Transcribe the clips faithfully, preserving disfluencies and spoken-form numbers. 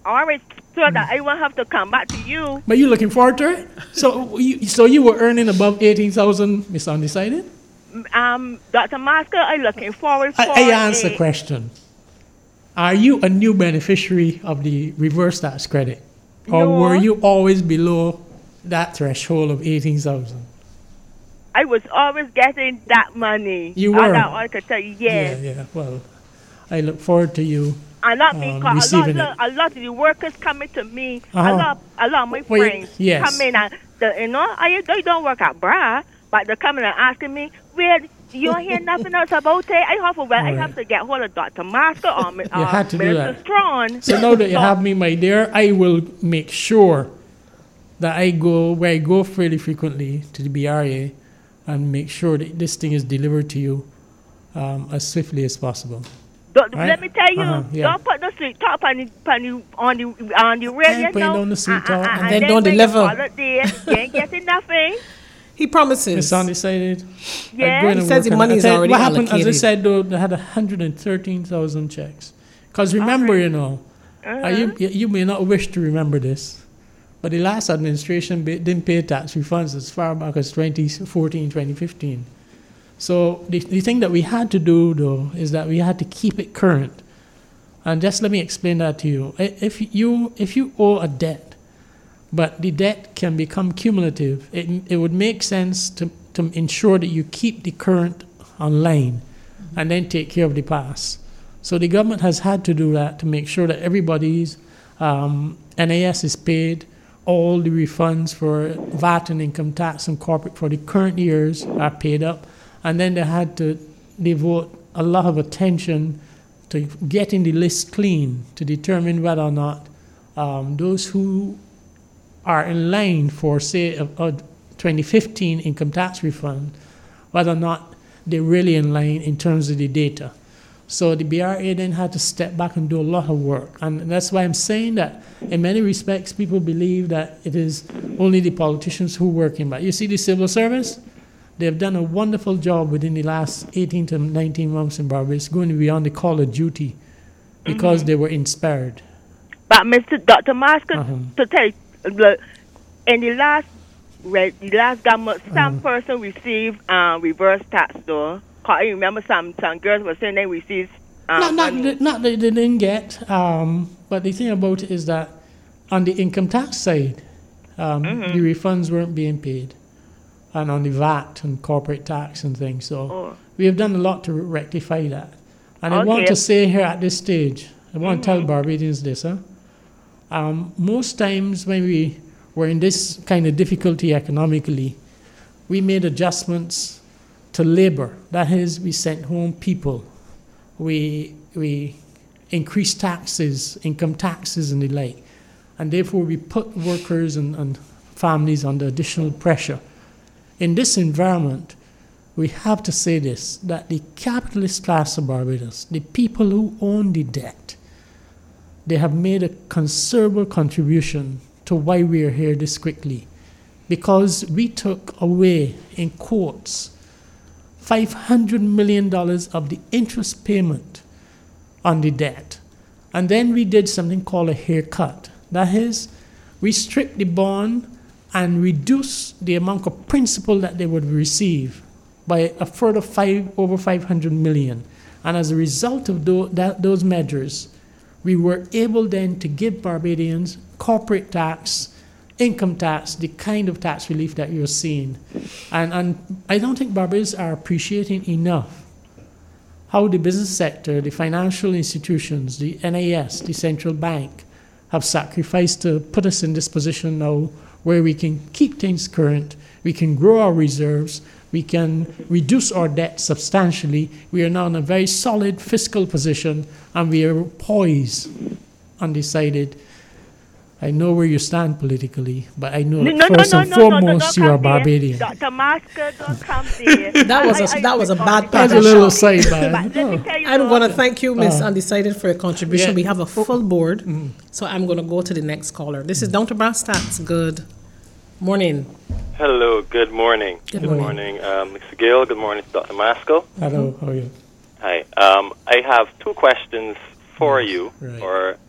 always so that I won't have to come back to you. But you looking forward to it? So you, so you were earning above eighteen thousand, Miss Undecided? Um, Doctor Masker, I'm looking forward for I, I answer a, the question. Are you a new beneficiary of the reverse tax credit? Or No. were you always below that threshold of eighteen thousand? I was always getting that money. You All were? that I could tell you, yes. Yeah, yeah. Well, I look forward to you. And not me, Um, 'cause a lot, receiving lot, a lot of the workers coming to me. Uh-huh. A lot, a lot of my Well, friends yes. come in and the, you know, I they don't work at Bra, but they're coming and asking me, "Well, you don't hear nothing else about it." I have to, well, I All have right. to get hold of Doctor Masker or uh, You had to do Minister that. Strong. So now that you So- have me, my dear, I will make sure that I go where I go fairly frequently to the B R A and make sure that this thing is delivered to you um, as swiftly as possible. Don't- Right? Let me tell you, Uh-huh, yeah. don't put the sweet talk on the, on the, on the, on the radio. putting no. on the sweet Uh, uh, talk. uh, And then then don't when you deliver. call it there, you ain't getting nothing. He promises. Miss Undecided. Yeah. I'm going He to says work the on money it. I is tell you, already what happened, as I allocated. said, though, they had one hundred thirteen thousand checks. Because remember, you know, uh, you, you may not wish to remember this, but the last administration ba- didn't pay tax refunds as far back as twenty fourteen, twenty fifteen. So the, the thing that we had to do, though, is that we had to keep it current. And just let me explain that to you. I- If you if you owe a debt, but the debt can become cumulative, it, it would make sense to, to ensure that you keep the current online and then take care of the past. So the government has had to do that to make sure that everybody's um, N A S is paid, all the refunds for V A T and income tax and corporate for the current years are paid up, and then they had to devote a lot of attention to getting the list clean to determine whether or not um, those who are in line for, say, a, a twenty fifteen income tax refund, whether or not they're really in line in terms of the data. So the B R A then had to step back and do a lot of work. And that's why I'm saying that in many respects, people believe that it is only the politicians who are working. But you see the civil service, they've done a wonderful job within the last eighteen to nineteen months in Barbados, going beyond the call of duty because they were inspired. But Mister Doctor Masker, Uh-huh. to tell you, look, in the last, re- the last government, some Uh-huh. person received uh, reverse tax though. 'Cause I remember some, some girls were saying they received uh, Not, not, money. that- not that they didn't get, um, but the thing about it is that on the income tax side, um, the refunds weren't being paid, and on the V A T and corporate tax and things. So Oh. we have done a lot to rectify that. And I want Okay. to say here at this stage, I want to tell Barbadians this, huh? Um, most times when we were in this kind of difficulty economically, we made adjustments to labor. That is, we sent home people. We, we increased taxes, income taxes and the like. And therefore we put workers and, and families under additional pressure. In this environment, we have to say this, that the capitalist class of Barbados, the people who own the debt, they have made a considerable contribution to why we are here this quickly. Because we took away, in quotes, five hundred million dollars of the interest payment on the debt. And then we did something called a haircut. That is, we stripped the bond and reduced the amount of principal that they would receive by a further five, over five hundred million. And as a result of tho- that, those measures, we were able then to give Barbadians corporate tax, income tax, the kind of tax relief that you're seeing. And, and I don't think Barbadians are appreciating enough how the business sector, the financial institutions, the N A S, the central bank, have sacrificed to put us in this position now where we can keep things current, we can grow our reserves, we can reduce our debt substantially. We are now in a very solid fiscal position, and we are poised, undecided. I know where you stand politically, but I know that first and foremost you are Barbadian. Doctor Masker, don't come there. That was a- I- I- that was a I- bad That's a part. little side, But man. let me tell you I'm though, going to thank you, Miss Uh, Undecided, for your contribution. yeah. We have a full board, so I'm going to go to the next caller. This is Down to Brass Tacks. Good morning. Hello, good morning. Good Good morning. morning, um, Mister Gill. Good morning, Doctor Maskell. Hello, how are you? Hi. Um, I have two questions for you, Right. or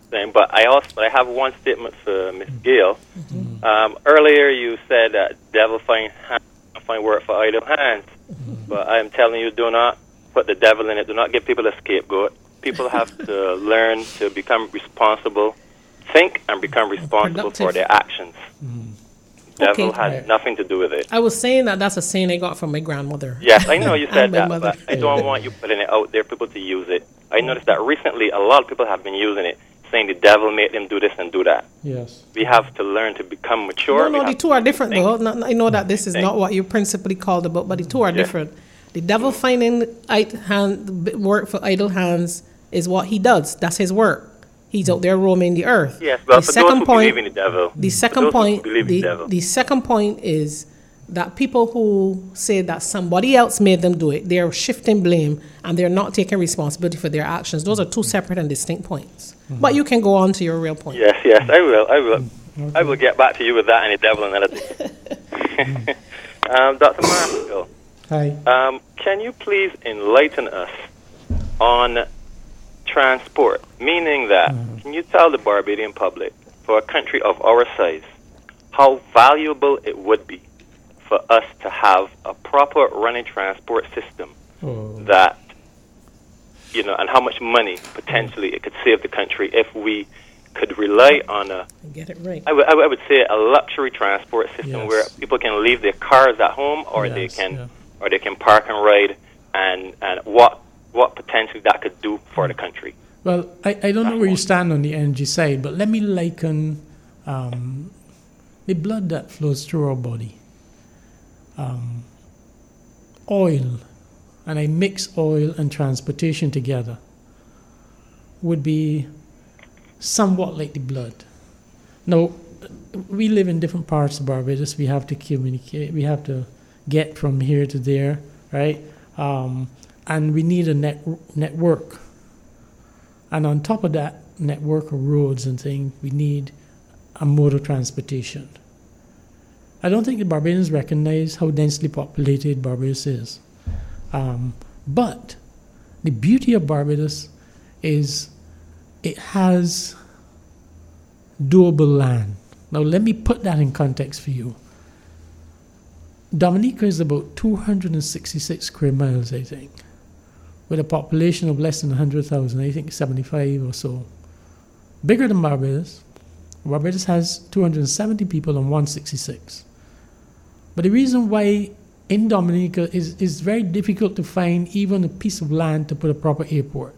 saying, but I also but I have one statement for Miss Gail. Mm-hmm. Um, earlier you said that devil find hand, find work for idle hands, mm-hmm. but I am telling you, do not put the devil in it. Do not give people a scapegoat. People have to learn to become responsible, think and become responsible Productive. for their actions. Mm. Devil Okay. has Right. nothing to do with it. I was saying that that's a saying I got from my grandmother. Yes, I know you said And my that, mother. but I don't want you putting it out there for people to use it. I noticed that recently a lot of people have been using it, saying the devil made them do this and do that. Yes. We have to learn to become mature. No, no, We the have two to are different think. though. No, I know that this is Think. not what you principally called about, but the two are Yeah. different. The devil finding idle hand work for idle hands is what he does. That's his work. He's out there roaming the earth. Yes, but the for second those who point, believe in the devil, the for second those who point, believe in the, the devil. the second point is that people who say that somebody else made them do it, they're shifting blame and they're not taking responsibility for their actions. Those are two separate and distinct points. Mm-hmm. But you can go on to your real point. Yes, yes, I will. I will. I will get back to you with that and the devil analogy. um, Doctor Marshall, Hi. um, can you please enlighten us on transport? Meaning that, Mm-hmm. can you tell the Barbadian public, for a country of our size, how valuable it would be for us to have a proper running transport system Oh. that, you know, and how much money potentially it could save the country if we could rely on a, Get it right. I would, I would I would say a luxury transport system Yes. where people can leave their cars at home, or they Yes, can, yeah. or they can park and ride, and and what what potentially that could do for the country. Well, I, I don't know where you stand on the energy side, but let me liken um, the blood that flows through our body. Um, oil, and I mix oil and transportation together, would be somewhat like the blood. Now, we live in different parts of Barbados. We have to communicate. We have to get from here to there, right? Um, and we need a net network. And on top of that network of roads and things, we need a mode of transportation. I don't think the Barbadians recognize how densely populated Barbados is. Um, but the beauty of Barbados is it has doable land. Now, let me put that in context for you. Dominica is about two hundred sixty-six square miles, I think, with a population of less than one hundred thousand, I think seventy-five or so. Bigger than Barbados. Barbados has two hundred seventy people and one hundred sixty-six. But the reason why in Dominica is is very difficult to find even a piece of land to put a proper airport.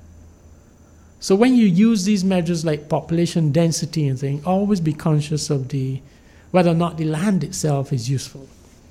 So when you use these measures like population density and things, always be conscious of the whether or not the land itself is useful.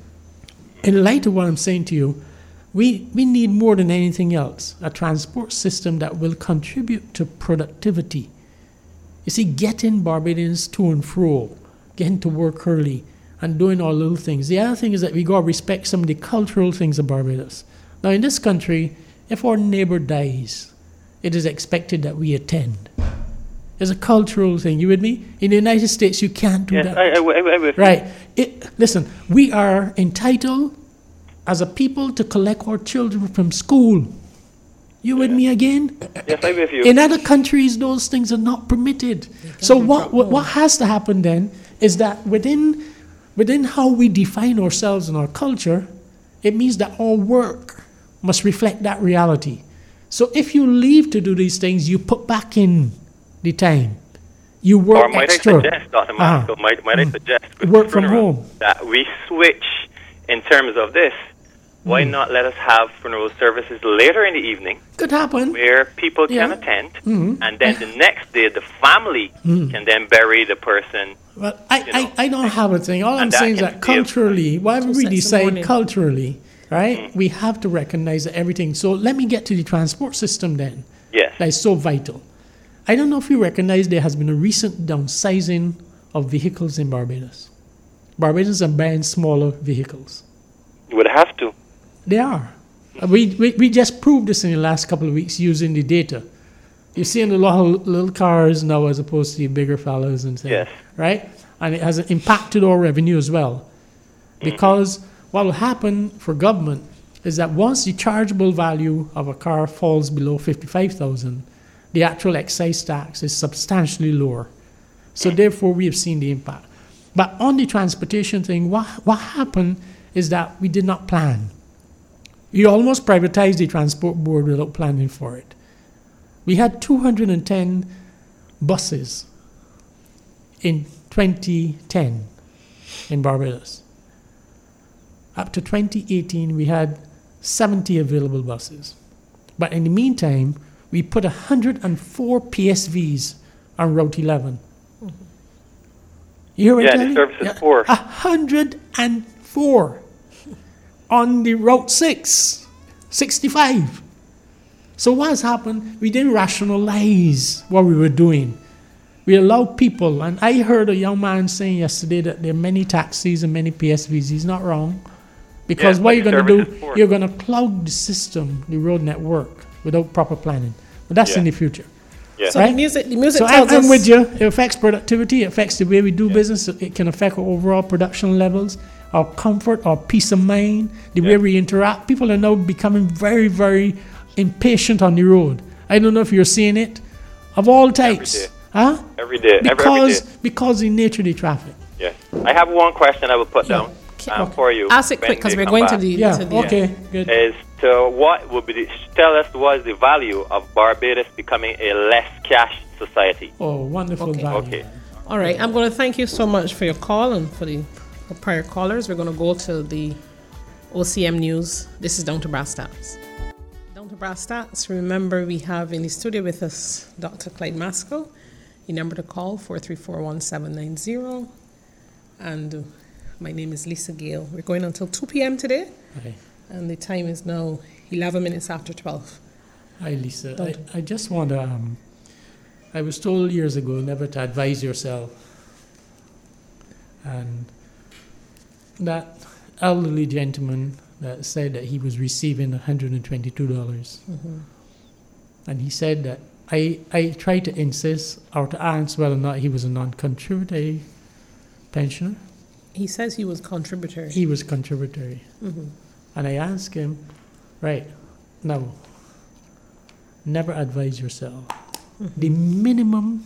In light of what I'm saying to you, we, we need more than anything else a transport system that will contribute to productivity. You see, getting Barbadians to and fro, getting to work early, and doing all little things. The other thing is that we got to respect some of the cultural things of Barbados. Now, in this country, if our neighbor dies, it is expected that we attend. It's a cultural thing. You with me? In the United States, you can't do Yes, that. I, I, I, I would- Right. It, listen, we are entitled as a people to collect our children from school. You with me again? Yes, I'm with you. In other countries, those things are not permitted. So what, what what has to happen then is that within within how we define ourselves and our culture, it means that our work must reflect that reality. So if you leave to do these things, you put back in the time. You work Or might extra. I suggest, Doctor Masco, Ah. might, might I suggest with Work the from funeral home. that we switch in terms of this? Why Mm. not let us have funeral services later in the evening Could happen. where people can Yeah. attend, Mhm. and then the next day the family Mm. can then bury the person. Well, I, you know. I, I don't have a thing. All I'm And that saying is can that save- culturally, whatever Two we sets in the decide morning. culturally, right, Mm-hmm. we have to recognize that everything. So let me get to the transport system then. Yes. That is so vital. I don't know if you recognize there has been a recent downsizing of vehicles in Barbados. Barbadians are buying smaller vehicles. You would have to. They are. Uh, We, we, we just proved this in the last couple of weeks using the data. You're seeing a lot of little cars now as opposed to the bigger fellas and things. Yes. Right? And it has impacted our revenue as well. Because what will happen for government is that once the chargeable value of a car falls below fifty-five thousand, the actual excise tax is substantially lower. So therefore, we have seen the impact. But on the transportation thing, what, what happened is that we did not plan. We almost privatized the transport board without planning for it. We had two hundred ten buses in twenty ten in Barbados. Up to twenty eighteen, we had seventy available buses. But in the meantime, we put one hundred four P S Vs on Route eleven. Mm-hmm. You hear what yeah, I'm the telling service you? is poor. one hundred four on the Route six, sixty-five. So what has happened? We didn't rationalize what we were doing. We allowed people, and I heard a young man saying yesterday that there are many taxis and many P S Vs. He's not wrong. Because yeah, what you're going to do, poor. you're going to cloud the system, the road network, without proper planning. But that's yeah. in the future. Yeah. So right? the music, the music So tells I'm, I'm us. with you. It affects productivity. It affects the way we do Yeah. business. It can affect our overall production levels, our comfort, our peace of mind, the Yeah. way we interact. People are now becoming very, very impatient on the road. I don't know if you're seeing it. Of all types. Every day. Huh? Every day. Every, every Because, day. because the nature of the traffic. Yes. I have one question I will put Yeah. down um, for you. Ask it when quick because they we're come going back. to the. Yeah, to the okay, good. Is to what would be the, tell us what is the value of Barbados becoming a less cash society? Oh, wonderful Okay. value. Okay. All right, I'm going to thank you so much for your call and for the for prior callers. We're going to go to the O C M News. This is Down to Brass Tacks. Down to Brass Tacks. Remember, we have in the studio with us Doctor Clyde Masco. The number to call, four three four, one seven nine zero. And uh, my name is Lisa Gale. We're going until two p.m. today, Okay. and the time is now eleven minutes after twelve. Hi, Lisa. Don't- I, I just want to. Um, I was told years ago never to advise yourself. And that elderly gentleman that said that he was receiving one hundred twenty-two dollars. Mm-hmm. And he said that I, I tried to insist or to ask whether or not he was a non-contributory pensioner. He says he was contributory. He was contributory. Mm-hmm. And I asked him, right, now, never advise yourself. Mm-hmm. The minimum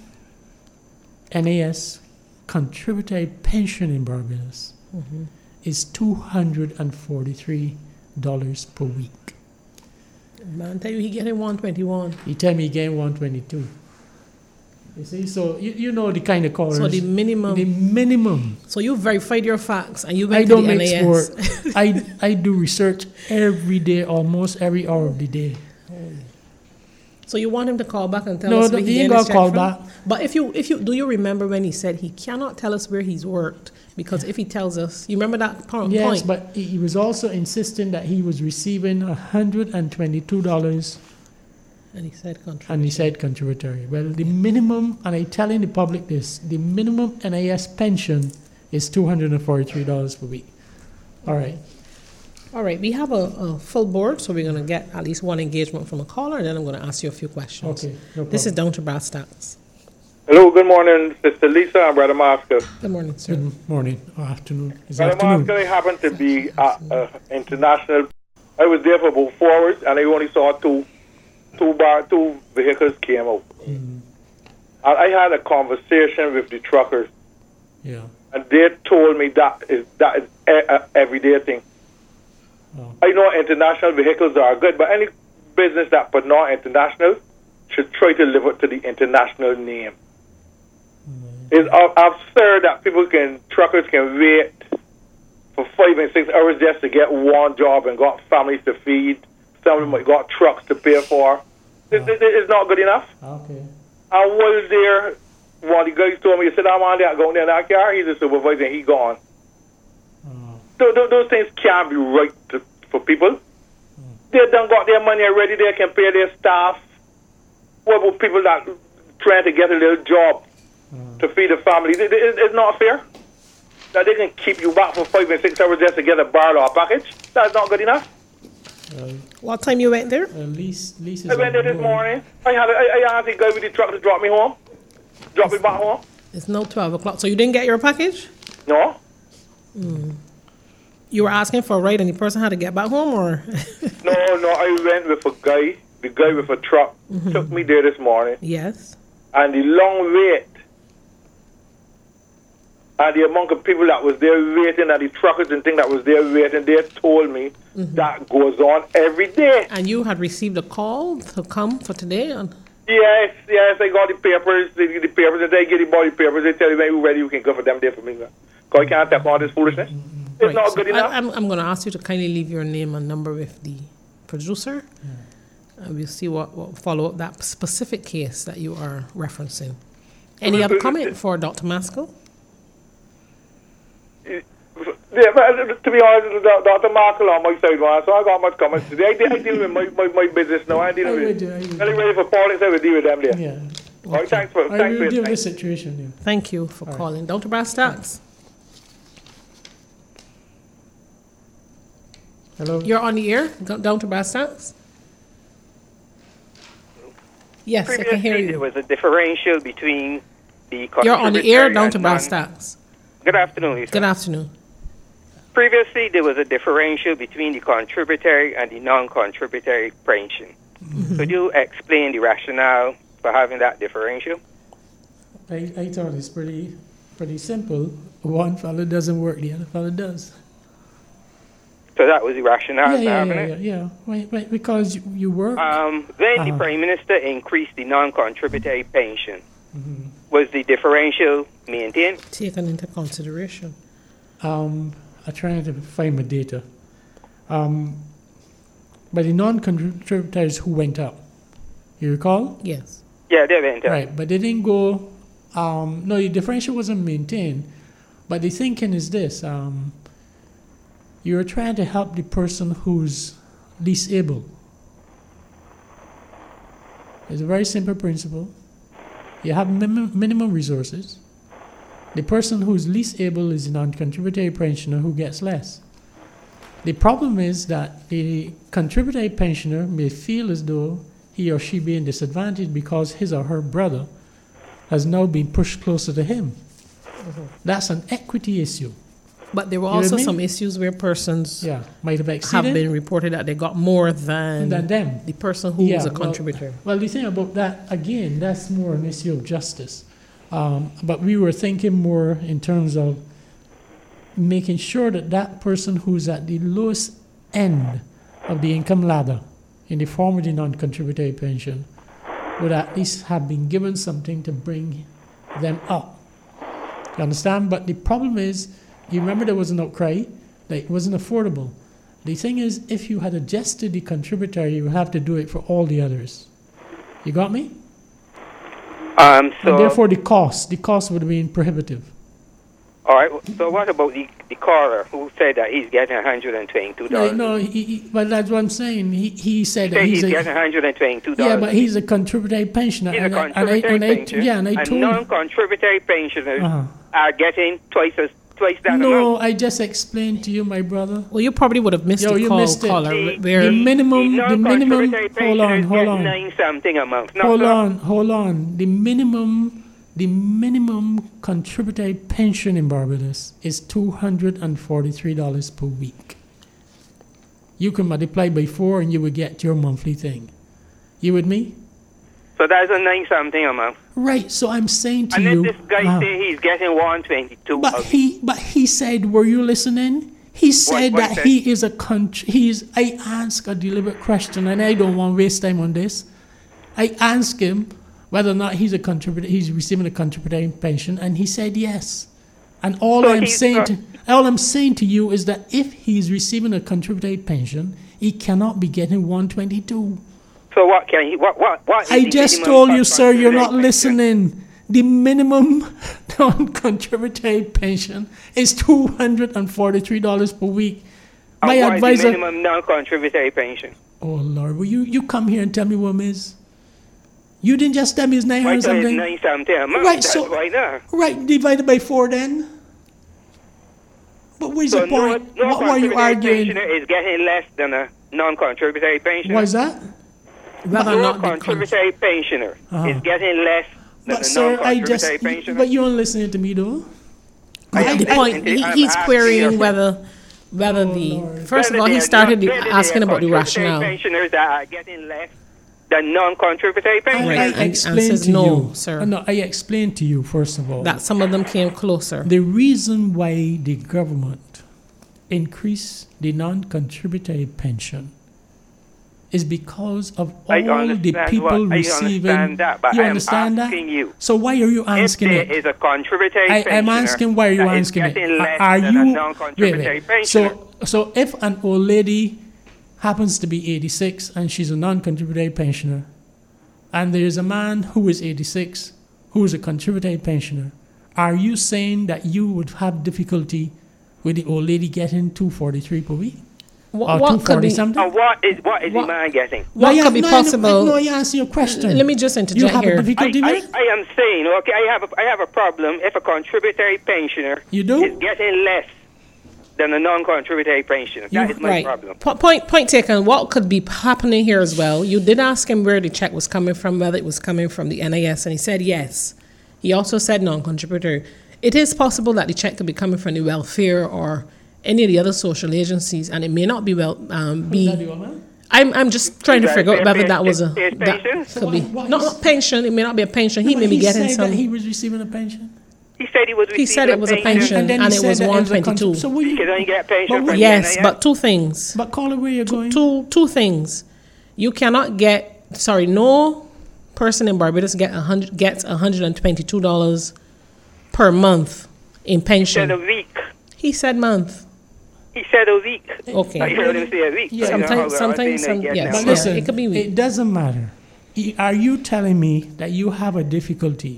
N A S contributory pension in Barbados Mm-hmm. is two hundred forty-three dollars per week. Man, tell you he getting one twenty-one. He tell me he gained one twenty-two. You see, so you, you know the kind of callers. So the minimum. the minimum. So you verified your facts and you I went don't to the make N A S. sport. I, I do research every day, almost every hour of the day. So you want him to call back and tell No, us no, where he he ain't getting his got check call from? back. But if you, if you, do you remember when he said he cannot tell us where he's worked? Because if he tells us, you remember that po- Yes, point? but he he was also insisting that he was receiving one hundred twenty-two dollars And he said contributory. and he said contributory. Well, the minimum, and I'm telling the public this, the minimum N A S pension is two hundred forty-three dollars per week. All right. All right, we have a, a full board, so we're going to get at least one engagement from a caller, and then I'm going to ask you a few questions. Okay, no problem. This is Down to Brass Tacks. Hello, good morning, Sister Lisa and Brother Moscow. Good morning, sir. Good morning or afternoon. It's Brother afternoon. Moscow, I happened to be at uh, international. I was there for about four hours, and I only saw two, two bar, two vehicles came out. Mhm. And I had a conversation with the truckers, Yeah. and they told me that is that is a, a everyday thing. Oh. I know international vehicles are good, but any business that put not international should try to live up to the international name. It's ab- absurd that people can, truckers can wait for five and six hours just to get one job and got families to feed. Some of them might got trucks to pay for. It, it, it's not good enough. Okay. I was there, one of the guys told me, he said, I'm on there, going there in that car. He's a supervisor and he gone. Oh. So, th- those things can't be right to, for people. They done got their money already. They can pay their staff. What about people that trying to get a little job Uh, to feed the family? It, it, it's not fair that they can keep you back for five and six hours just to get a bar or a package. That's not good enough. well, What time you went there? at least, at least I went there this morning. I had a, I, I asked the guy with the truck to drop me home. Drop me back home. It's now twelve o'clock. So you didn't get your package? No. You were asking for a ride and the person had to get back home, or? No, no, I went with a guy the guy with a truck took me there this morning, Yes. and the long wait, and the amount of people that was there waiting, and the truckers and things that was there waiting, they told me that goes on every day. And you had received a call to come for today? And Yes, yes, I got the papers, the, the papers, and they get the body papers, they tell you when you're ready, you can go for them there for me. Because I can't take all this foolishness. It's Right, not so good enough. I, I'm, I'm going to ask you to kindly leave your name and number with the producer. And we'll see what, what follow up that specific case that you are referencing. Any other comment for Doctor Maskell? Yeah, but to be honest, Doctor Markle on my side, man, so I got much comments today. I deal, I deal with my, my, my business now. I deal I with would do, I would do. Anyway, for politics, I would deal with them there. Yeah. All right, thanks for, I thanks will for deal your with time. the situation. Yeah. Thank you for calling. Doctor Brastax, Hello. you're on the air. Go- Doctor Brastax? Yes, I can hear Previously, there you. was a differential between the You're on the air, contributory Doctor and non- Brastax. Good afternoon, Lisa. Good afternoon. Previously, there was a differential between the contributory and the non-contributory pension. Could you explain the rationale for having that differential? I, I thought it's pretty pretty simple. One fellow doesn't work, the other fellow does. So that was the rationale Yeah, for yeah, having yeah, it? yeah, yeah. Wait, wait, because you, you work. Um, when Uh-huh. the Prime Minister increased the non-contributory pension, Mm-hmm. was the differential maintained? Taken into consideration. Um, I'm trying to find my data. Um, but the non-contributors who went up, you recall? Yes. Yeah, they went up. Right, but they didn't go. Um, no, the differential wasn't maintained. But the thinking is this: um, you're trying to help the person who's least able. It's a very simple principle. You have minim- minimum resources. The person who's least able is a non-contributory pensioner who gets less. The problem is that the contributory pensioner may feel as though he or she being disadvantaged because his or her brother has now been pushed closer to him. That's an equity issue. But there were You with also me? some issues where persons Yeah, might have have exceeded been reported that they got more than, than them. the person who Yeah, was a well- contributor. Well, the thing about that, again, that's more an issue of justice. Um, but we were thinking more in terms of making sure that that person who's at the lowest end of the income ladder in the form of the non-contributory pension would at least have been given something to bring them up. You understand? But the problem is, you remember there was an outcry that it wasn't affordable. The thing is, if you had adjusted the contributory, you would have to do it for all the others. You got me? Um, so, And therefore, the cost, the cost would have been prohibitive. all right. So what about the, the caller who said that he's getting one hundred twenty-two No, dollars? no, he, he, but that's what I'm saying. He, he said He that said he's he's a, getting one hundred twenty-two dollars. yeah, but he's a contributory pensioner. He's a and I- and I- contributory and I- pensioner. Yeah, and I and told non-contributory pensioners Uh-huh. are getting twice as twice that No, amount. I just explained to you, my brother. Well, you probably would have missed Yo, the you call, missed it. caller. The- where The minimum, the minimum, non-contributory hold on, pensioners hold get on. nine something amount. Not Hold so- on, hold on. The minimum, the minimum contributory pension in Barbados is two hundred and forty-three dollars per week. You can multiply by four, and you will get your monthly thing. You with me? So that's a nine something amount. Right. So I'm saying to And you. then this guy uh, say he's getting one twenty-two. but a week. he, but he said, were you listening? He said what that he said? he is a country. He's. I asked a deliberate question, and I don't want to waste time on this. I asked him whether or not he's a contributor. He's receiving a contributory pension, and he said yes. And all So I'm he's saying not- to all I'm saying to you is that if he's receiving a contributory pension, he cannot be getting one twenty-two. So what can he? What what what? is I the just minimum told you, cost sir, you're not contributory pension? listening. The minimum non-contributory pension is two hundred and forty-three dollars per week. And My what is the advisor. minimum non-contributory pension. Oh Lord, will you you come here and tell me what it is? You didn't just tell me it's nine Why hundred so it's something. nine something a month? Right, That's so- why not. Right, divided by four then. But what is So the no, point? no What were you contributory arguing? pensioner is getting less than a non-contributory pensioner. Why is that? whether or No not the con- contributory pensioner Uh-huh. is getting less than But a sir, I just. non-contributory pensioner. But you aren't listening to me though. I At am the point, listening he, to- I'm he's asking querying you. whether whether Oh, the Lord. first of Whether all they he are started not- the- whether they asking are about the contributory rationale. pensioners that are getting less than non-contributory pension? I, I Right, and explained answers to no, you, sir. Uh, No, I explained to you first of all That some of them came closer. the reason why the government increased the non-contributory pension is because of I all the understand people what- I receiving. understand that, but you I am understand asking that? you, So why are you asking if there it? is a contributory I, pensioner I'm asking why are you that is asking it? getting less Are than you a wait, non-contributory wait. pensioner? So so if an old lady happens to be eighty-six and she's a non-contributory pensioner, and there is a man who is eighty-six who is a contributory pensioner, are you saying that you would have difficulty with the old lady getting two forty-three per week? What, Or what two could forty be something? And what is what is What- the man getting? what No, could be no, possible? No, no, you answer your question. Let me just You interject have a here. I, difficulty I, with it? I am saying, okay, I have a, I have a problem if a contributory pensioner You do? is getting less than a non-contributory pensioner. That You- is my Right. problem. Po- Point point taken. What could be happening here as well? You did ask him where the check was coming from, whether it was coming from the N A S, and he said yes. He also said non-contributory. It is possible that the check could be coming from the welfare or any of the other social agencies, and it may not be well um, be. I'm I'm just trying to Is that figure out fair whether pay- that was a is that pension? could be So what- what not is- not pension. It may not be a pension. He No, may be he getting said some. that he was receiving a pension. He said he was He said receiving it was a pension. And then and he it said was that it was a one twenty-two. contrib- So what He you, can only get pension But from what- the Yes, N A S. but two things. but call it where you're going. Two two things. You cannot get sorry, no person in Barbados get a hundred gets a hundred and twenty two dollars per month in He said a pension. week. He said month. He said a week. Okay. I heard him say a week. Yeah, So, you know, sometimes- I sometimes think some- they get yes. that But Yeah, much. listen, it could be weak. it doesn't matter. Y- Are you telling me that you have a difficulty?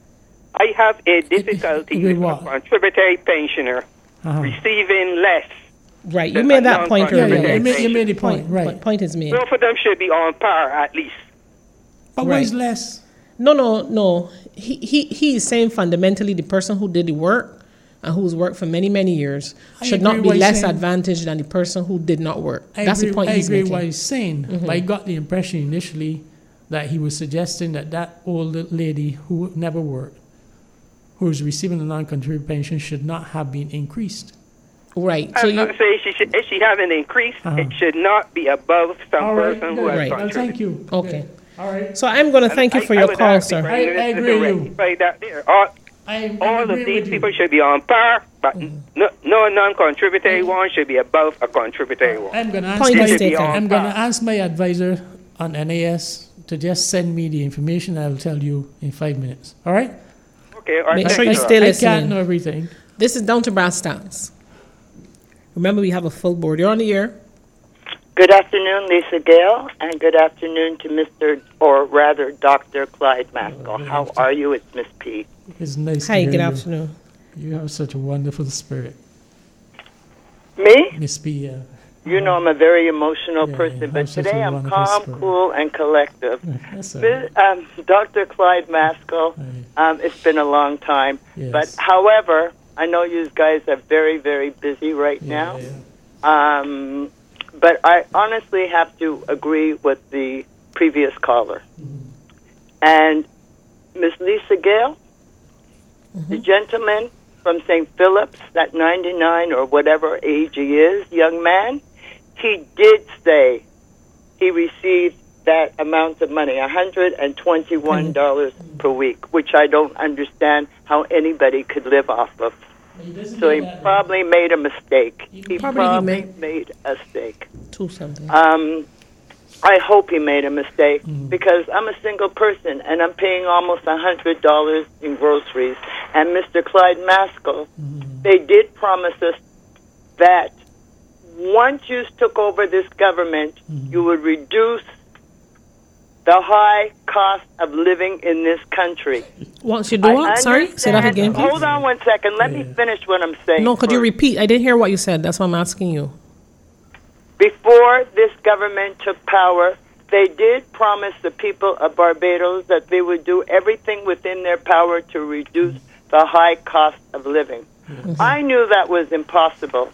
I have a difficulty with with what? a contributory pensioner Uh-huh. receiving less. Right. You Then made a that point Yeah, yeah, earlier. you made, you made the point, Point, right. point- point is made. Both of them should be on par at least. But Right. where's less? No, no, no. He, he, he is saying fundamentally the person who did the work and who's worked for many, many years I should agree not be what he's less saying. advantaged than the person who did not work. I That's agree, the point I he's agree making. what he's saying. But I got the impression initially that he was suggesting that that old lady who never worked, who is receiving a non-contributory pension, should not have been increased. Right. So I'm you, not saying she should, if she hasn't increased, Uh-huh. it should not be above some All right, person who good. has Right. Well, contributed. thank you. Okay. Good. All right. so I'm going to thank you I- for I your would call, ask the sir. Prime I- I Minister agree to with you. rectify that there. All, I, all I of agree these with people you. should be on par, but no, no non-contributory one should be above a contributory one. I'm going to ask Point my, is taken. I'm going to ask my advisor on N A S to just send me the information. I will tell you in five minutes. All right? Okay, all right. Make thank sure you you. stay I listening. can't know everything. This is Down to Brass Tacks. Remember, we have a full board. You're on the air. Good afternoon, Lisa Gale, and good afternoon to Mister or rather Doctor Clyde Maskell. How are you? It's Miss P. It's nice Hi, to hear good you. afternoon. You have such a wonderful spirit. Me? Miss P, yeah. You know I'm a very emotional Yeah, person, you but have such today a I'm wonderful calm, spirit. cool, and collective. That's all This, right. um, Doctor Clyde Maskell, Right. um, it's been a long time. Yes. But however, I know you guys are very, very busy right Yeah, now. yeah. Um, but I honestly have to agree with the previous caller. And Miss Lisa Gale, the gentleman from Saint Philip's, that ninety-nine or whatever age he is, young man, he did say he received that amount of money, one hundred twenty-one dollars per week, which I don't understand how anybody could live off of. He doesn't So do he that, probably made a mistake. He Probably he probably made- made a mistake. Two something. Um, I hope he made a mistake Mm. because I'm a single person and I'm paying almost one hundred dollars in groceries. And Mister Clyde Maskell, Mm. they did promise us that once you took over this government, Mm. you would reduce the high cost of living in this country. Once you do I what? Sorry? Say that understand- again, please. Hold on one second. Let me Yeah. finish what I'm saying. No, could you first. repeat? I didn't hear what you said. That's why I'm asking you. Before this government took power, they did promise the people of Barbados that they would do everything within their power to reduce the high cost of living. I knew that was impossible.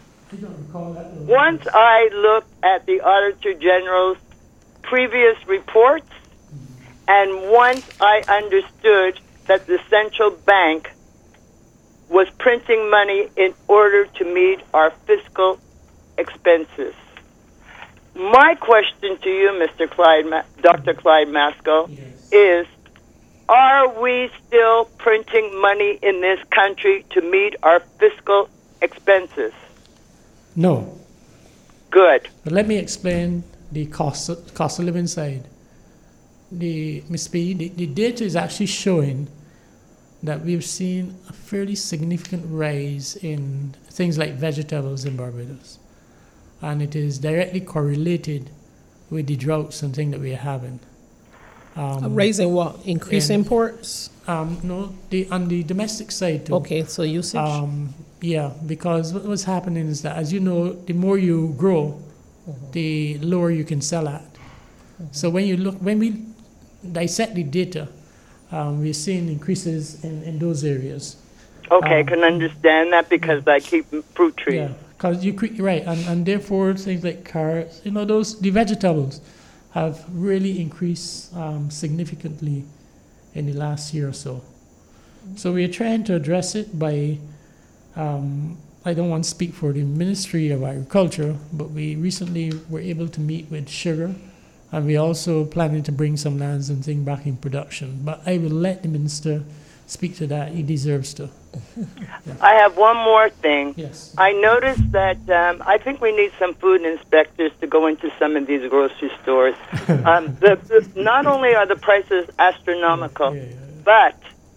Once I looked at the Auditor General's previous reports, and once I understood that the central bank was printing money in order to meet our fiscal expenses, my question to you, Mister Clyde, Ma- Doctor Clyde Masco, Yes. is: are we still printing money in this country to meet our fiscal expenses? No. Good. But let me explain the cost of, cost of living side. The Miz P, the, the data is actually showing that we've seen a fairly significant rise in things like vegetables in Barbados. And it is directly correlated with the droughts and things that we are having. Um, Raising what? Increase in- imports? um, no, the, on the domestic side too. Okay, so usage. Um, yeah, because what- what's happening is that, as you know, the more you grow, the lower you can sell at. So when you look, when we dissect the data, um, we're seeing increases in, in those areas. Okay, I Um, can understand that because I keep fruit trees. Yeah, because you cre- right, and, and therefore things like carrots, you know, those the vegetables have really increased um, significantly in the last year or so. So we are trying to address it by. Um, I don't want to speak for the Ministry of Agriculture, but we recently were able to meet with sugar, and we also planning to bring some lands and things back in production. But I will let the minister speak to that. He deserves to. I have one more thing. Yes. I noticed that um, I think we need some food inspectors to go into some of these grocery stores. um, the, the, not only are the prices astronomical, Yeah, yeah, but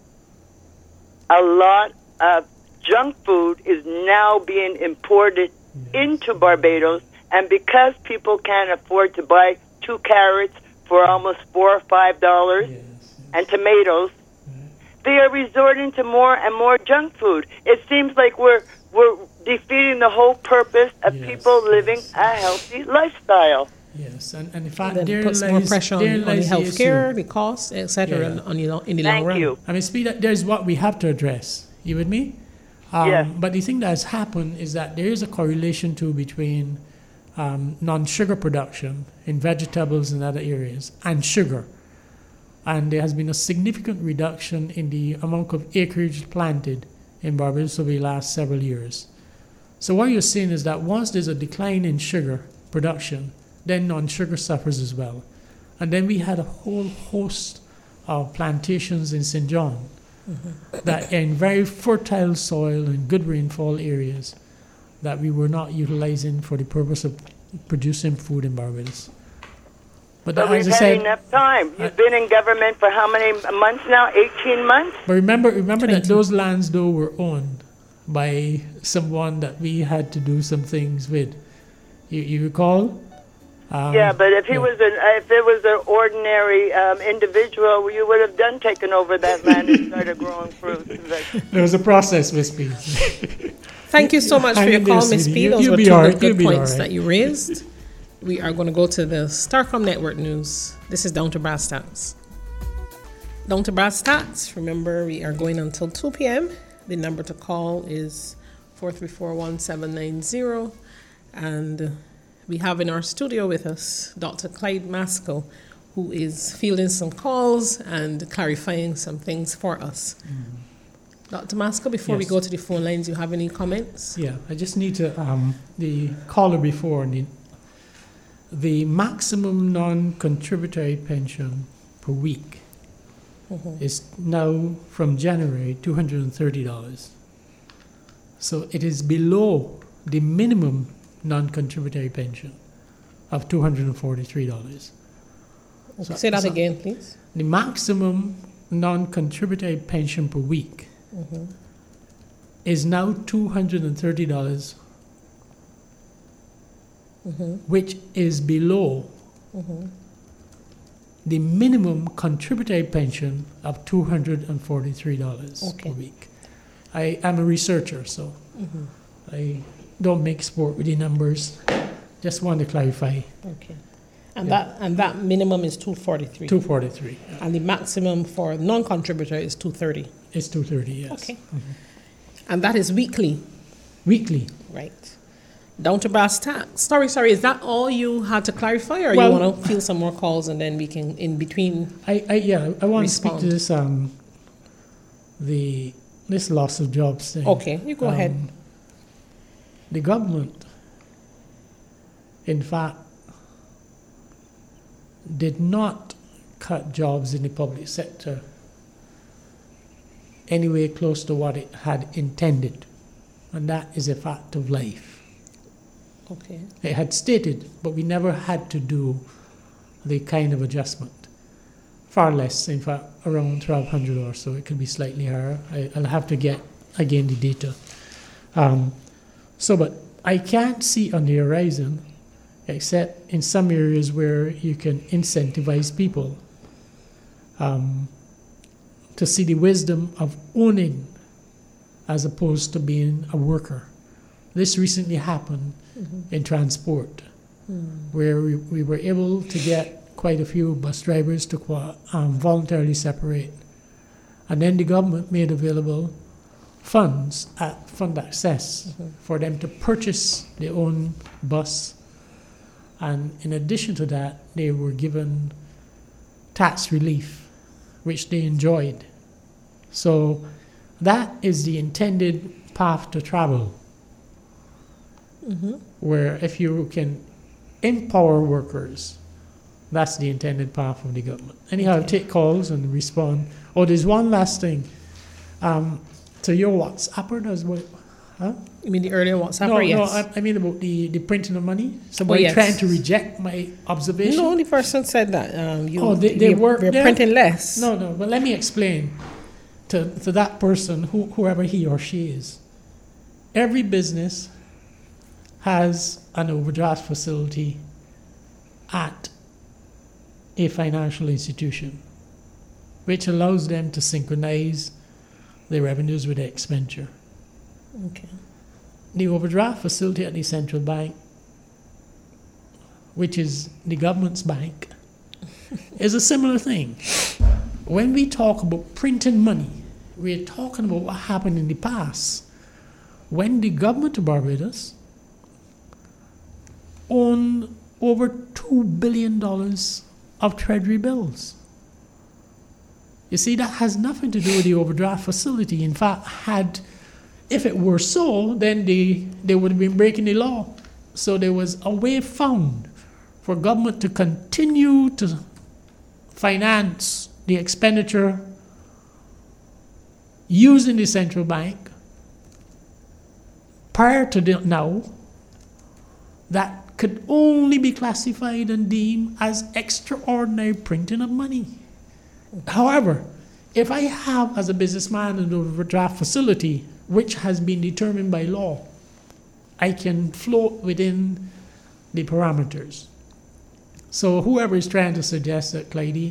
a lot of junk food is now being imported into Barbados, and because people can't afford to buy two carrots for almost four or five dollars, yes, and tomatoes, they are resorting to more and more junk food. It seems like we're we're defeating the whole purpose of Yes, people living yes. a healthy lifestyle. yes, and, and in fact, Then there puts lies, more pressure on, there on the lies health issue. care, the costs, et cetera, Yeah. on, on the, lo- in the long Thank run. you. I mean, speak that there's what we have to address. You with me? Um, Yes. But the thing that has happened is that there is a correlation too between um, non-sugar production in vegetables and other areas and sugar. And there has been a significant reduction in the amount of acreage planted in Barbados over the last several years. So what you're seeing is that once there's a decline in sugar production, then non-sugar suffers as well. And then we had a whole host of plantations in Saint John that are in very fertile soil and good rainfall areas that we were not utilizing for the purpose of producing food in Barbados. But, But as we've I had said, enough time. You've I- been in government for how many months now? eighteen months? but remember, remember that twenty. those lands though were owned by someone that we had to do some things with. You, you recall? Um, Yeah, but if he yeah. was an if it was an ordinary um, individual, you would have done taken over that land and started growing fruits and vegetables. There was a process, Miss P. Thank you so much for Hang your in there, call, Miz sweetie. P. You- Those you'll were be two all good, right. You'll good be all points right. that you raised. We are going to go to the Starcom Network News. This is Down to Brass Tacks. Down to Brass Tacks. Remember, we are going until two p.m. The number to call is four three four, one seven nine zero. And we have in our studio with us Doctor Clyde Masco, who is fielding some calls and clarifying some things for us. Doctor Masco, before we Yes. go to the phone lines, you have any comments? Yeah, I just need to, um, the caller before, the, the maximum non-contributory pension per week is now, from January, two hundred thirty dollars. So it is below the minimum non-contributory pension of two hundred forty-three dollars. So- Say that so- again, please. The maximum non-contributory pension per week is now two hundred thirty dollars, which is below the minimum contributory pension of two hundred forty-three dollars Okay. per week. I am a researcher, so I don't make sport with the numbers. Just want to clarify. Okay. And that and that minimum is two forty three. two forty-three. And the maximum for non contributor is two thirty. It's two thirty, yes. Okay. And that is weekly, Weekly. right? Down to brass tacks. Sorry, sorry, is that all you had to clarify, or Well- you want to field some more calls and then we can in between? I, I yeah, I want to speak to Respond. this um the this loss of jobs thing. Okay, you go ahead. Um, The government, in fact, did not cut jobs in the public sector anywhere close to what it had intended. And that is a fact of life. Okay. It had stated, but we never had to do the kind of adjustment. Far less, in fact, around twelve hundred or so. It could be slightly higher. I, I'll have to get, again, the data. Um, so, but I can't see on the horizon, except in some areas where you can incentivize people um, to see the wisdom of owning as opposed to being a worker. This recently happened mm-hmm. in transport, mm. where we, we were able to get quite a few bus drivers to um, voluntarily separate. And then the government made available funds at Fund Access mm-hmm. for them to purchase their own bus. And in addition to that, they were given tax relief, which they enjoyed. So that is the intended path to travel, mm-hmm. where if you can empower workers, that's the intended path of the government. Anyhow, okay. Take calls and respond. Oh, there's one last thing. Um, so your WhatsApper does what? Huh? You mean the earlier WhatsApper? No, yes. no. I, I mean about the, the printing of money. Somebody oh, yes. trying to reject my observation. No, the person said that. Um, you, oh, they, they were they're printing less. No, no. But let me explain to to that person, who, whoever he or she is. Every business has an overdraft facility at a financial institution, which allows them to synchronize their revenues with their expenditure. Okay. The overdraft facility at the central bank, which is the government's bank, is a similar thing. When we talk about printing money, we're talking about what happened in the past, when the government of Barbados owned over two billion dollars of treasury bills. You see, that has nothing to do with the overdraft facility. In fact, had if it were so, then they, they would have been breaking the law. So there was a way found for government to continue to finance the expenditure using the central bank prior to the, now, that could only be classified and deemed as extraordinary printing of money. However, if I have as a businessman an overdraft facility which has been determined by law, I can float within the parameters. So whoever is trying to suggest that Clyde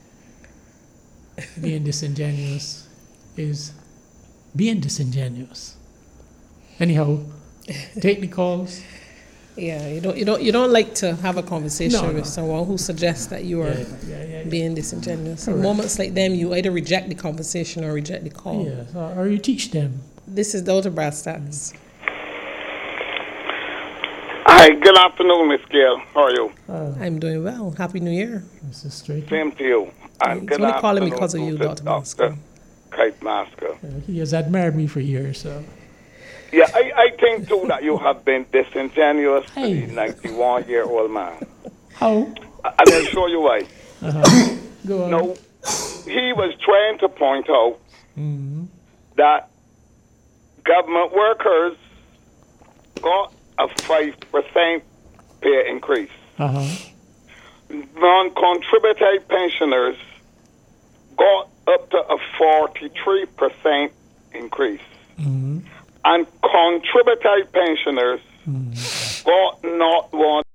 being disingenuous is being disingenuous. Anyhow, take the calls. Yeah, you don't, you don't, you don't like to have a conversation no, with no. someone who suggests that you are yeah, yeah, yeah, yeah. being disingenuous. Correct. In moments like them, you either reject the conversation or reject the call. Yes, or, or you teach them. This is Delta Brass Stats. Hi, good afternoon, Miss Gail. How are you? Uh, I'm doing well. Happy New Year. This is straight. Same to you. And He's good only calling me afternoon because of you, to Doctor Doctor Masker. Kite Masker. Uh, he has admired me for years, so. Yeah, I, I think too that you have been disingenuous Hey. to the ninety-one-year-old man. How? And I'll show you why. Uh-huh. Go on. No, he was trying to point out Mm-hmm. that government workers got a five percent pay increase. Uh-huh. Non-contributory pensioners got up to a forty-three percent increase. Mm-hmm. And contributory pensioners Mm-hmm. got not one.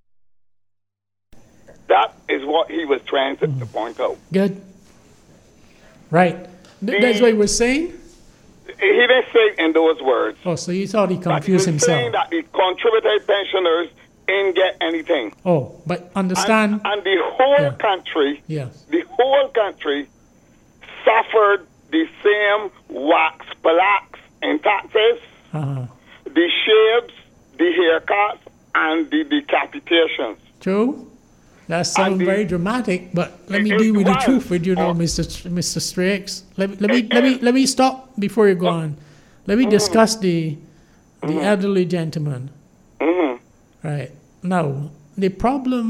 That is what he was trying to, Mm-hmm. to point out. Good. Right. Th- that's what he was saying? He didn't say it in those words. Oh, so you thought he But he confused was saying himself. that the contributory pensioners didn't get anything. Oh, but understand. And, and the whole Yeah. country, Yes. the whole country suffered the same wax blacks in taxes, Uh-huh. the shaves, the haircuts, and the decapitations. True. That sounds And the- very dramatic, but let me It- deal with it the truth was. with you now, Oh. Mister Str- Mister Strakes. Let, let me let me let me stop before you go on. Let me discuss the the elderly gentleman. Mm-hmm. Right. Now, the problem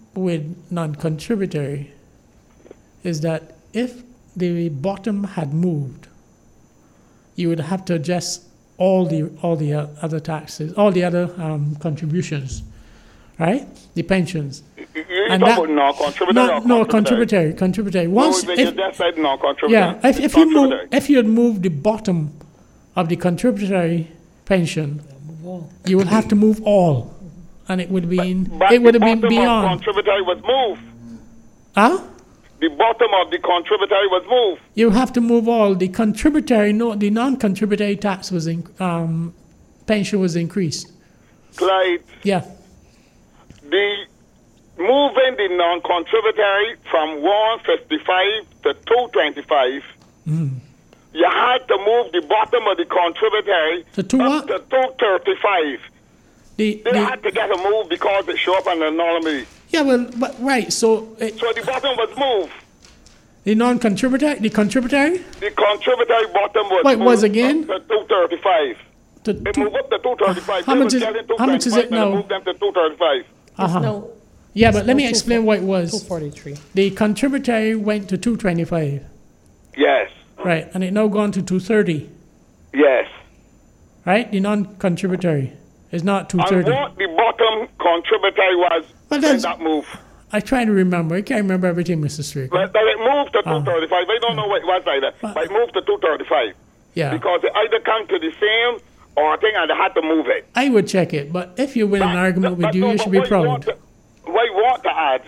with non-contributory is that if the bottom had moved, you would have to adjust all the all the uh, other taxes, all the other um, contributions, right? The pensions. You're And talking that- about non-contributory No, or no, contributory? contributory, contributory. No, Once, you if, just said non-contributory. yeah, if, if you move, Contributory. if you had moved the bottom of the contributory pension, you would have to move all, and it would be in, But it would have the been bottom of beyond. contributory was moved. Huh? The bottom of the contributory was moved. You have to move all the contributory. No, the non-contributory tax was in, um, pension was increased. Clyde, Yeah, the moving the non-contributory from one fifty-five to two twenty-five, you had to move the bottom of the contributory To two up what? to two thirty-five. the, They the had to get a move because it showed up on the anomaly. yeah, well, but right. So it, So the bottom was moved. the non-contributory, the contributory, The contributory bottom was What moved was again? up to two thirty-five. to, They to, moved up to two thirty-five. How They much was is- getting how much is it two twenty-five, and now? they moved them to two thirty-five. uh-huh. No, Yeah, but let me no, two explain four- what it two was. forty-three. The contributory went to two twenty-five, Yes, right, and it now gone to two thirty, yes. right? The non-contributory is not two And thirty. what the bottom contributory was Well, in that's- that move. I try to remember. I can't remember everything, Mister Strick. But but it moved to Ah. two thirty-five. I don't know what it was either, But- but it moved to two thirty-five. Yeah, Because it either come to the same or I think I had to move it. I would check it. But if you win an But- argument with but you, no, you but should be what I want proud. to- What I want to add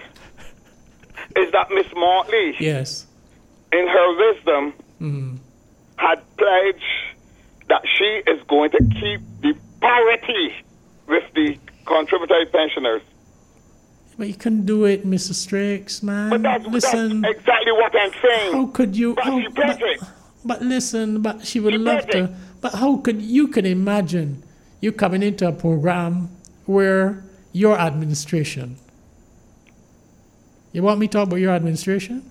is that Miss Motley, Yes. in her wisdom, Mm. had pledged that she is going to keep the parity with the contributory pensioners. But you couldn't do it, Mister Strix, man. But that's, listen, that's exactly what I'm saying. how could you? But How, she pledged but, it. but listen, but she would She love pledged to. it. But how could you could imagine you coming into a program where your administration? You want me to talk about your administration?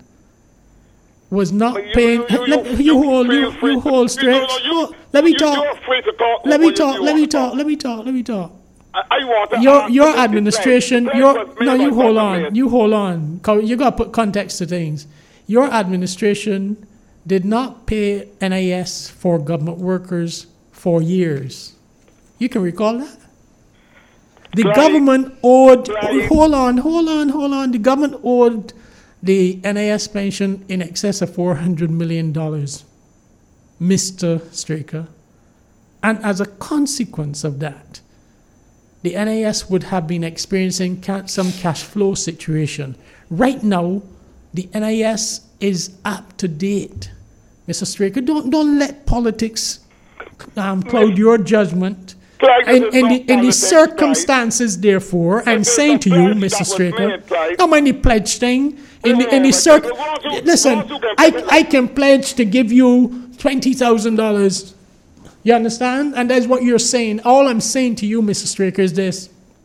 Was not But you- paying. you- you- let, you- you, you hold. feel You, free you to- hold you- Strix. no, no, you- Oh, let me you- talk. You're free to talk. Let me what you- talk. you Let want me to talk. Let me talk. Let me talk. I, I want to Your ask your about the administration, pledge. your The pledge was no, made you by hold government. on, you hold on. 'Cause you got to put context to things. Your administration did not pay N I S for government workers for years. You can recall that. The Right. government owed. Right. Hold on, hold on, hold on. The government owed the N I S pension in excess of four hundred million dollars, Mister Straker. And as a consequence of that, the N I S would have been experiencing ca- some cash flow situation. Right now, the N I S is up to date. Mister Straker, don't, don't let politics um, cloud your judgment. Clyde, this In, is in, not the, in the politics, circumstances, therefore, I'm This is saying a to you, pledge Mister that was Straker, made, Clyde. not mind the pledge thing. In the, in No, the but circ, the ones who- listen, the ones who can I, pledge- I can pledge to give you twenty thousand dollars. You understand? And that's what you're saying. All I'm saying to you, Mister Straker, is this.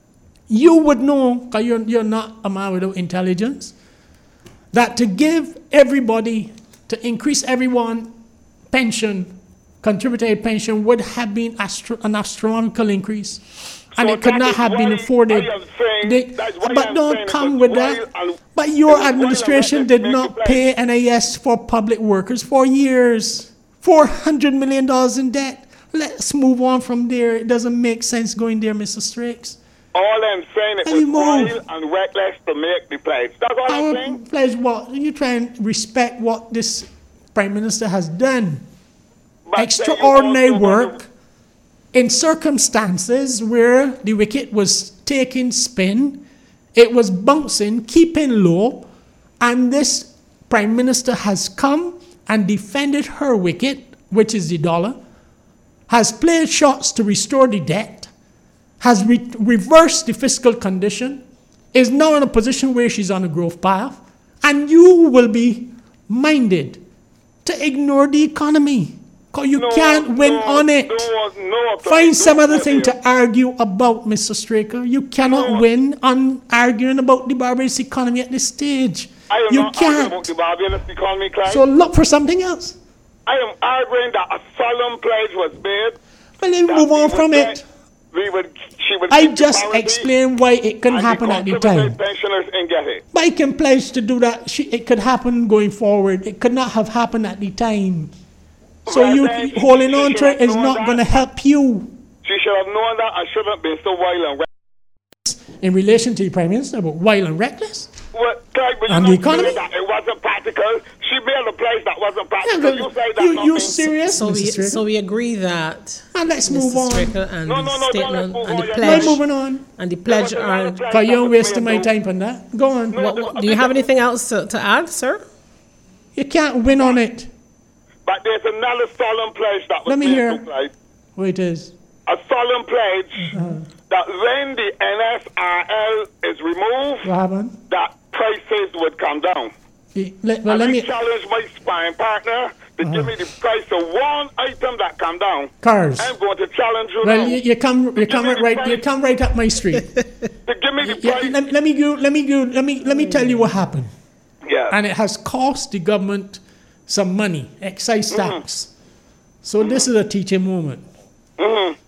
You would know, because you're, you're not a man without intelligence, that to give everybody, to increase everyone pension, contributory pension, would have been astro- an astronomical increase. And So it could that not is have been why afforded. I am saying- They- that's why but I'm don't saying come it with was that. while and- But it your was while and administration when did they make not the pay pledge. N I S for public workers for years. four hundred million dollars in debt. Let's move on from there. It doesn't make sense going there, Mister Strix. All I'm saying it Let me was wild move. and reckless to make the pledge. That's all I'm Our saying. pledge what? You try and respect what this Prime Minister has done. But then you Extraordinary also want work in circumstances where the wicket was taking spin, it was bouncing, keeping low, and this Prime Minister has come and defended her wicket, which is the dollar, has played shots to restore the debt, has re- reversed the fiscal condition, is now in a position where she's on a growth path, and you will be minded to ignore the economy. Because you No, can't win no, on it. no, no, Find no, some other no, thing dear. to argue about, Mister Straker. You cannot No. win on arguing about the Barbados economy at this stage. I am You not arguing about can't. the Barbados economy, Clyde. So look for something else. I am arguing that a solemn pledge was made. Well, then that move we on would from get- it. We would she would I keep just the parity, explained why it couldn't and happen the at the contributory time. pensioners ain't get it. But I can pledge to do that. She, it could happen going forward. It could not have happened at the time. So Well, you then, holding she on should to it have is known not that. going to help you. She should have known that and shouldn't have been so wild and reckless. In relation to the Prime Minister, about wild and reckless. Well, Clyde, but you And know the economy? that it wasn't practical. She made a place that wasn't Yeah, practical. but you say that you, not you being- serious, So we, Missus Strickland? so we agree that And let's move Mister on. Strickland and No, the no, no, don't let's statement move and on the yet. We're pledge moving on. and the pledge There was are. another place Because that you're was wasting made, my though. time on that. Go on. What, what, do you have anything else to, to add, sir? You can't win on it. But there's another solemn pledge that was Let me made hear. to Clyde. Where it is. A solemn pledge Uh-huh. that when the N S R L is removed, What happened? that prices would come down. You- Let, well, and let I me. challenge my sparring partner to give me the price of one item that come down. Cars. I'm going to challenge you Well, now you, you come, you Give come me right, the right, you price. come right up my street. to give me the Yeah, price. let, let me go. Let me go. Let me let me tell you what happened. Yeah. And it has cost the government some money, excise tax. So this is a teaching moment. Mhm.